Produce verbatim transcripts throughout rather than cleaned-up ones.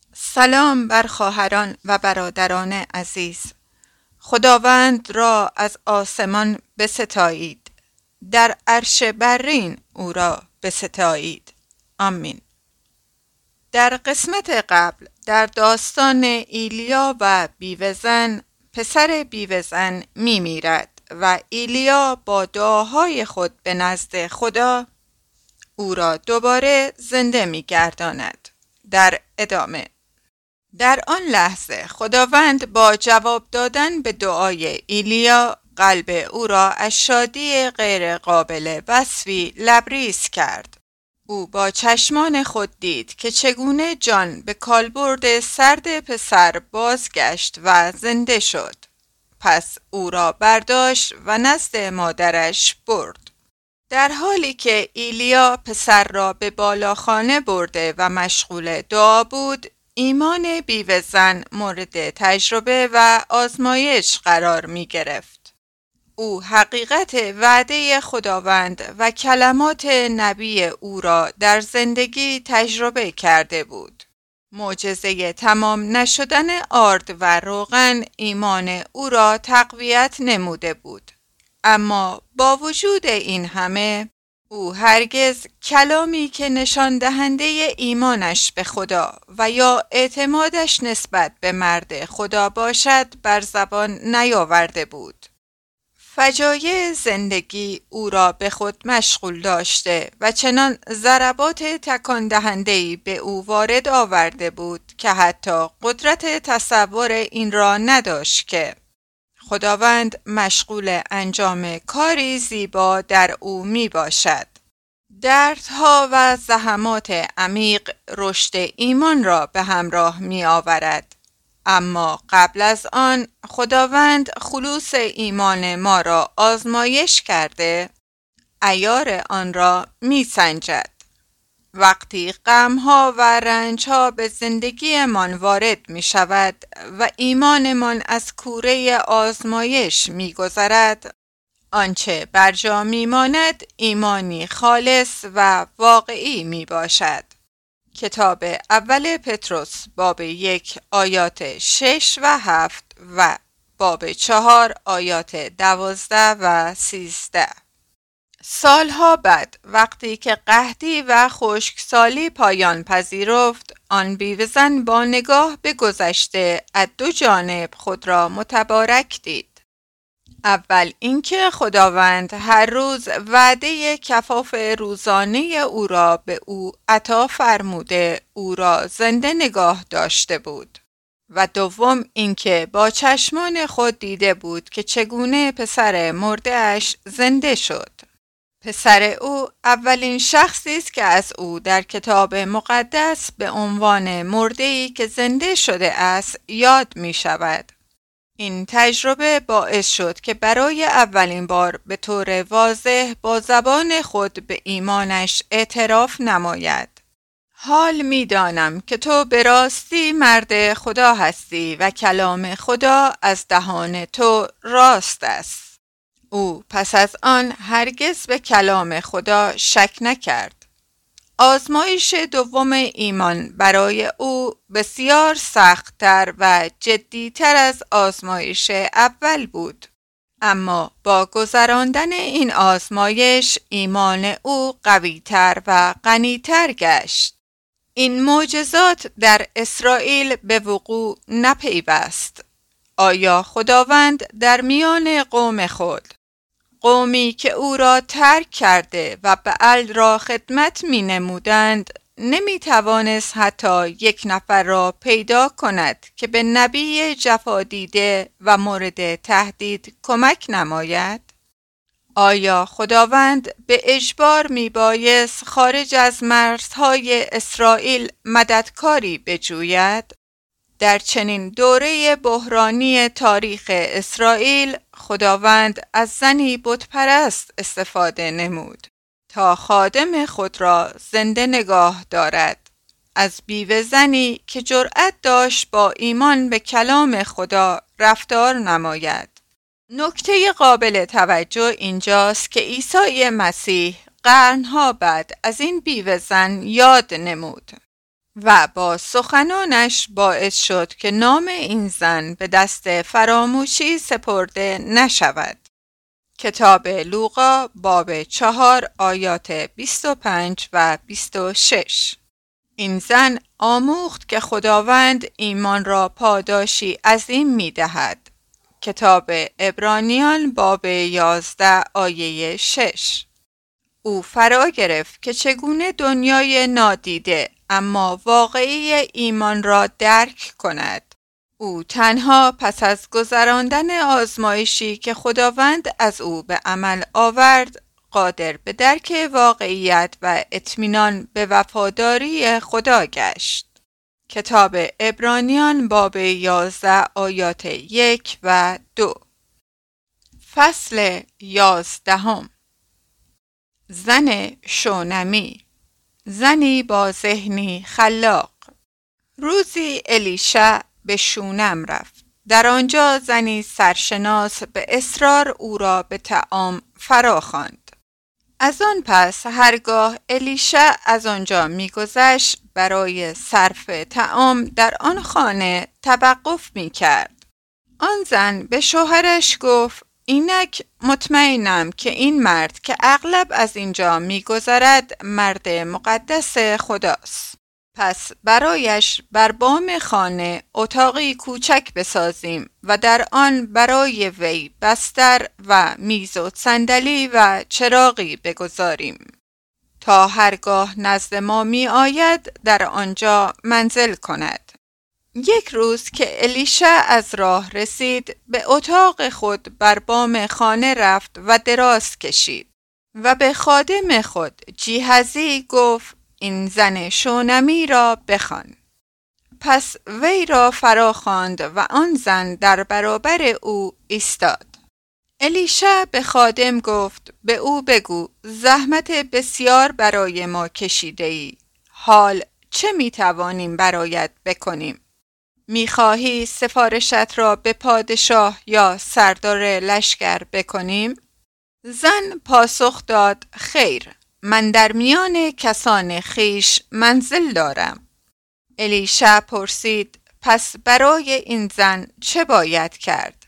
سلام بر خواهران و برادران عزیز. خداوند را از آسمان بستایید، در عرش برین او را بستایید. آمین. در قسمت قبل در داستان ایلیا و بیوه‌زن، پسر بیوه‌زن می میرد و ایلیا با دعاهای خود به نزد خدا او را دوباره زنده می گرداند. در ادامه در آن لحظه خداوند با جواب دادن به دعای ایلیا قلب او را از شادی غیر قابل وصفی لبریز کرد. او با چشمان خود دید که چگونه جان به کالبرد سرد پسر بازگشت و زنده شد. پس او را برداشت و نزد مادرش برد. در حالی که ایلیا پسر را به بالاخانه برده و مشغول دعا بود، ایمان بیوه‌زن مورد تجربه و آزمایش قرار می گرفت. او حقیقت وعده خداوند و کلمات نبی او را در زندگی تجربه کرده بود. معجزه تمام نشدن آرد و روغن ایمان او را تقویت نموده بود. اما با وجود این همه، او هرگز کلامی که نشان دهنده ایمانش به خدا و یا اعتمادش نسبت به مرد خدا باشد بر زبان نیاورده بود. فجایع زندگی او را به خود مشغول داشته و چنان ضربات تکان دهنده‌ای به او وارد آورده بود که حتی قدرت تصور این را نداشت که خداوند مشغول انجام کاری زیبا در او می باشد. دردها و زحمات عمیق رشد ایمان را به همراه می آورد. اما قبل از آن خداوند خلوص ایمان ما را آزمایش کرده، عیار آن را می سنجد. وقتی غمها و رنجها به زندگیمان وارد می شود و ایمانمان از کوره آزمایش می گذرد، آنچه بر جا می ماند ایمانی خالص و واقعی می باشد. کتاب اول پتروس باب یک آیات شش و هفت و باب چهار آیات دوازده و سیزده. سالها بعد وقتی که قحطی و خشکسالی پایان پذیرفت، آن بیوه‌زن با نگاه به گذشته از دو جانب خود را متبارک دید. اول اینکه خداوند هر روز وعده کفاف روزانه او را به او عطا فرموده او را زنده نگاه داشته بود. و دوم اینکه با چشمان خود دیده بود که چگونه پسر مرده اش زنده شد. پسر او اولین شخصی است که از او در کتاب مقدس به عنوان مرده‌ای که زنده شده است یاد می شود. این تجربه باعث شد که برای اولین بار به طور واضح با زبان خود به ایمانش اعتراف نماید. حال می دانم که تو به راستی مرد خدا هستی و کلام خدا از دهان تو راست است. او پس از آن هرگز به کلام خدا شک نکرد. آزمایش دوم ایمان برای او بسیار سخت‌تر و جدی‌تر از آزمایش اول بود. اما با گذراندن این آزمایش ایمان او قوی‌تر و غنی‌تر گشت. این معجزات در اسرائیل به وقوع نپیوست. آیا خداوند در میان قوم خود، قومی که او را ترک کرده و بعل را خدمت می نمودند، نمی توانست حتی یک نفر را پیدا کند که به نبی جفا دیده و مورد تهدید کمک نماید؟ آیا خداوند به اجبار می بایست خارج از مرزهای اسرائیل مددکاری بجوید؟ در چنین دوره بحرانی تاریخ اسرائیل خداوند از زنی بتپرست استفاده نمود تا خادم خود را زنده نگاه دارد. از بیوه‌زنی که جرأت داشت با ایمان به کلام خدا رفتار نماید. نکته قابل توجه اینجاست که عیسی مسیح قرنها بعد از این بیوه‌زن یاد نمود. و با سخنانش باعث شد که نام این زن به دست فراموشی سپرده نشود. کتاب لوقا باب چهار آیات بیست و پنج و بیست و شش. این زن آموخت که خداوند ایمان را پاداشی عظیم می دهد. کتاب عبرانیان باب یازده آیه شش. او فرا گرفت که چگونه دنیای نادیده اما واقعی ایمان را درک کند. او تنها پس از گذراندن آزمایشی که خداوند از او به عمل آورد قادر به درک واقعیت و اطمینان به وفاداری خدا گشت. کتاب عبرانیان باب یازده آیات یک و دو. فصل یازدهم. زن شونمی، زنی با ذهنی خلاق. روزی الیشع به شونم رفت. در آنجا زنی سرشناس به اصرار او را به طعام فراخواند. از آن پس هرگاه الیشع از آنجا می‌گذشت برای صرف طعام در آن خانه توقف می‌کرد. آن زن به شوهرش گفت: اینک مطمئنم که این مرد که اغلب از اینجا می‌گذرد مرد مقدس خداست. پس برایش بر بام خانه اتاقی کوچک بسازیم و در آن برای وی بستر و میز و صندلی و چراغی بگذاریم تا هرگاه نزد ما می آید در آنجا منزل کند. یک روز که الیشع از راه رسید به اتاق خود بر بام خانه رفت و دراز کشید و به خادم خود جیحزی گفت: این زن شونمی را بخوان. پس وی را فراخواند و آن زن در برابر او ایستاد. الیشع به خادم گفت: به او بگو زحمت بسیار برای ما کشیده ای. حال چه می توانیم برایت بکنیم؟ می خواهی سفارشت را به پادشاه یا سردار لشکر بکنیم؟ زن پاسخ داد: خیر، من در میان کسان خیش منزل دارم. الیشع پرسید: پس برای این زن چه باید کرد؟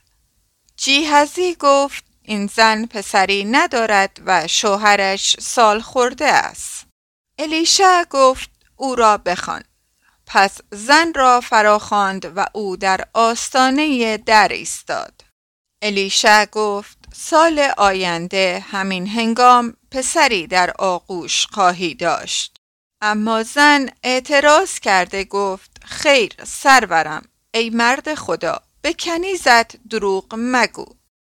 جیحزی گفت: این زن پسری ندارد و شوهرش سال خورده است. الیشع گفت: او را بخوان. پس زن را فراخواند و او در آستانه در ایستاد. الیشع گفت: سال آینده همین هنگام پسری در آغوش خواهی داشت. اما زن اعتراض کرده گفت: خیر سرورم، ای مرد خدا، به کنیزت دروغ مگو.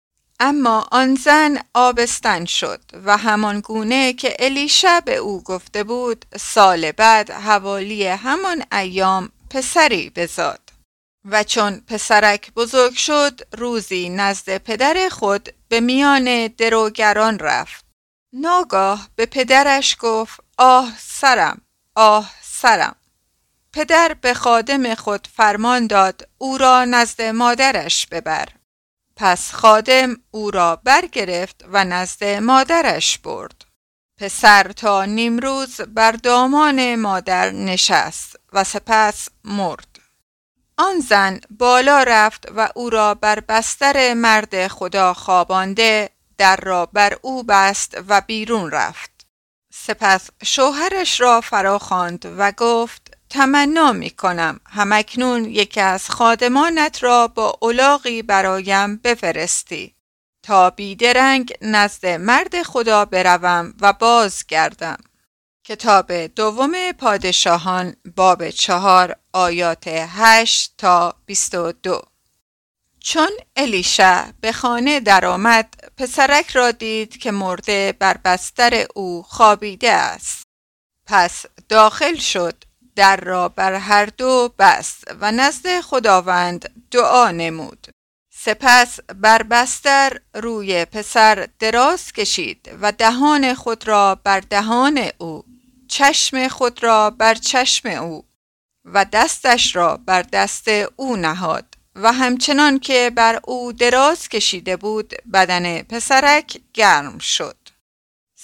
اما آن زن آبستن شد و همان گونه که الیشع به او گفته بود سال بعد حوالی همان ایام پسری بزاد. و چون پسرک بزرگ شد روزی نزد پدر خود به میان دروگران رفت. ناگاه به پدرش گفت: آه سرم، آه سرم. پدر به خادم خود فرمان داد او را نزد مادرش ببر. پس خادم او را برگرفت و نزد مادرش برد. پسر تا نیمروز بر دامان مادر نشست و سپس مرد. آن زن بالا رفت و او را بر بستر مرد خدا خوابانده در را بر او بست و بیرون رفت. سپس شوهرش را فراخواند و گفت: تمنا می کنم همکنون یکی از خادمانت را با الاغی برایم بفرستی تا بیدرنگ نزد مرد خدا بروم و بازگردم. کتاب دوم پادشاهان باب چهار آیات هشت تا بیست و دو. چون الیشع به خانه درآمد پسرک را دید که مرده بر بستر او خوابیده است. پس داخل شد، در را بر هر دو بست و نزد خداوند دعا نمود. سپس بر بستر روی پسر دراز کشید و دهان خود را بر دهان او، چشم خود را بر چشم او و دستش را بر دست او نهاد و همچنان که بر او دراز کشیده بود بدن پسرک گرم شد.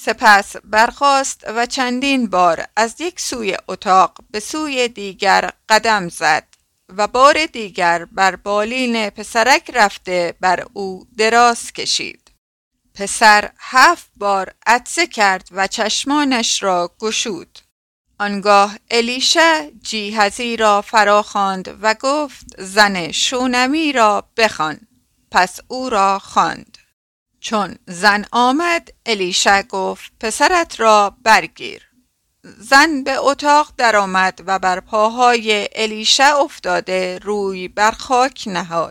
سپس برخاست و چندین بار از یک سوی اتاق به سوی دیگر قدم زد و بار دیگر بر بالین پسرک رفته بر او دراز کشید. پسر هفت بار عطسه کرد و چشمانش را گشود. آنگاه الیشع جیحزی را فراخواند و گفت زن شونمی را بخوان. پس او را خواند. چون زن آمد الیشع گفت پسرت را برگیر. زن به اتاق درآمد و بر پاهای الیشع افتاده روی بر خاک نهاد.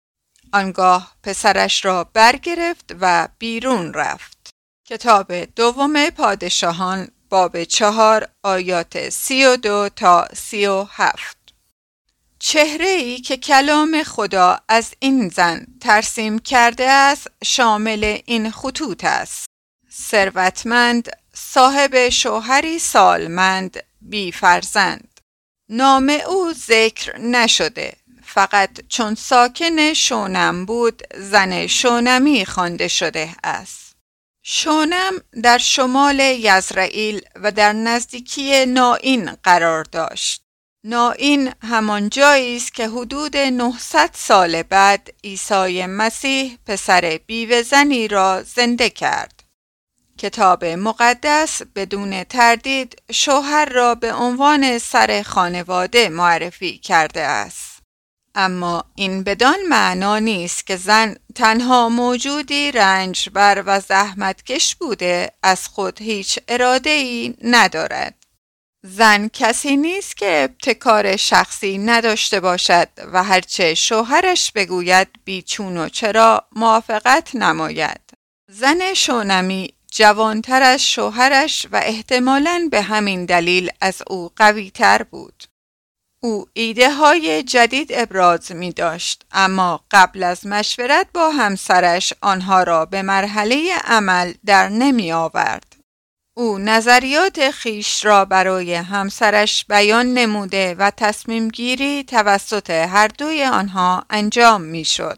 آنگاه پسرش را برگرفت و بیرون رفت. کتاب دوم پادشاهان باب چهار آیات سی و دو تا سی و هفت. چهره‌ای که کلام خدا از این زن ترسیم کرده است شامل این خطوط است: ثروتمند، صاحب شوهری سالمند، بی فرزند. نام او ذکر نشده، فقط چون ساکن شونم بود زن شونمی خوانده شده است. شونم در شمال یزرعیل و در نزدیکی نائین قرار داشت. نائین همان جایی است که حدود نهصد سال بعد عیسی مسیح پسر بیوه زنی را زنده کرد. کتاب مقدس بدون تردید شوهر را به عنوان سر خانواده معرفی کرده است. اما این بدان معنا نیست که زن تنها موجودی رنجبر و زحمتکش بوده از خود هیچ اراده‌ای ندارد. زن کسی نیست که ابتکار شخصی نداشته باشد و هرچه شوهرش بگوید بیچون و چرا موافقت نماید. زن شونمی جوانتر از شوهرش و احتمالاً به همین دلیل از او قوی تر بود. او ایده های جدید ابراز می داشت، اما قبل از مشورت با همسرش آنها را به مرحله عمل در نمی آورد. او نظریات خیش را برای همسرش بیان نموده و تصمیم گیری توسط هر دوی آنها انجام می شد.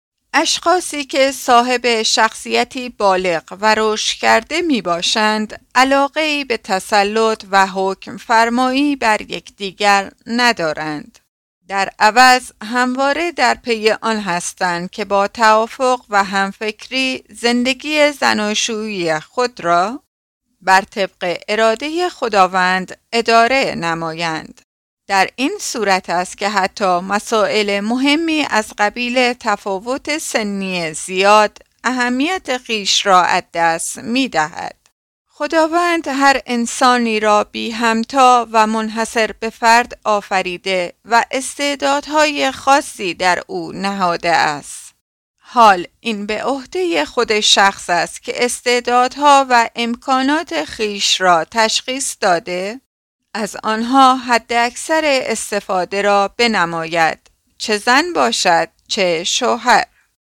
اشخاصی که صاحب شخصیتی بالغ و رشد کرده می باشند، علاقه‌ای به تسلط و حکم فرمایی بر یکدیگر ندارند. در عوض همواره در پی آن هستند که با توافق و همفکری زندگی زناشویی خود را بر طبق اراده خداوند اداره نمایند. در این صورت است که حتی مسائل مهمی از قبیل تفاوت سنی زیاد اهمیت خیش را از دست می دهد. خداوند هر انسانی را بی همتا و منحصر به فرد آفریده و استعدادهای خاصی در او نهاده است. حال این به عهده خود شخص است که استعدادها و امکانات خیش را تشخیص داده، از آنها حد اکثر استفاده را بنماید، چه زن باشد چه شوهر.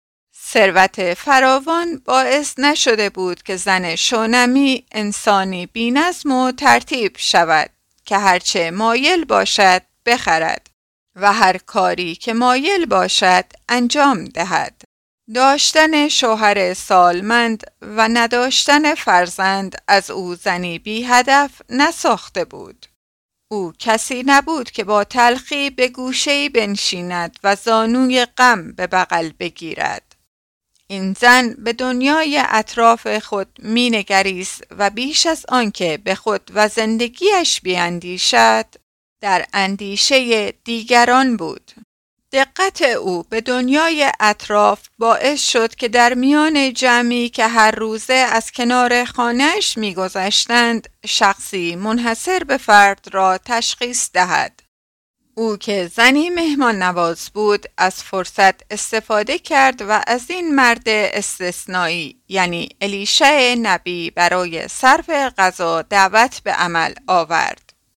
ثروت فراوان باعث نشده بود که زن شونمی انسانی بی‌نظم و ترتیب شود که هرچه مایل باشد بخرد و هر کاری که مایل باشد انجام دهد. داشتن شوهر سالمند و نداشتن فرزند از او زنی بی هدف نساخته بود. او کسی نبود که با تلخی به گوشه‌ای بنشیند و زانوی غم به بغل بگیرد. این زن به دنیای اطراف خود می‌نگریست و بیش از آنکه به خود و زندگیش بیاندیشد، در اندیشه دیگران بود. دقت او به دنیای اطراف باعث شد که در میان جمعی که هر روزه از کنار خانه‌اش می‌گذشتند، شخصی منحصر به فرد را تشخیص دهد. او که زنی مهمان نواز بود، از فرصت استفاده کرد و از این مرد استثنایی یعنی الیشع نبی برای صرف غذا دعوت به عمل آورد.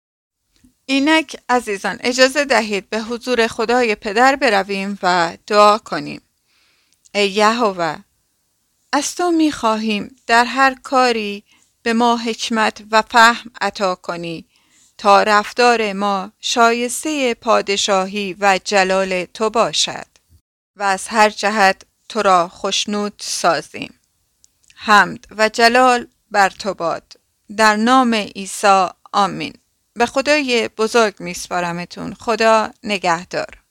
اینک عزیزان اجازه دهید به حضور خدای پدر برویم و دعا کنیم. ای یهوه، از تو می خواهیم در هر کاری به ما حکمت و فهم عطا کنی تا رفتار ما شایسته پادشاهی و جلال تو باشد و از هر جهت تو را خوشنود سازیم. حمد و جلال بر تو باد. در نام عیسی آمین. به خدای بزرگ میسپارمتون. خدا نگهدار.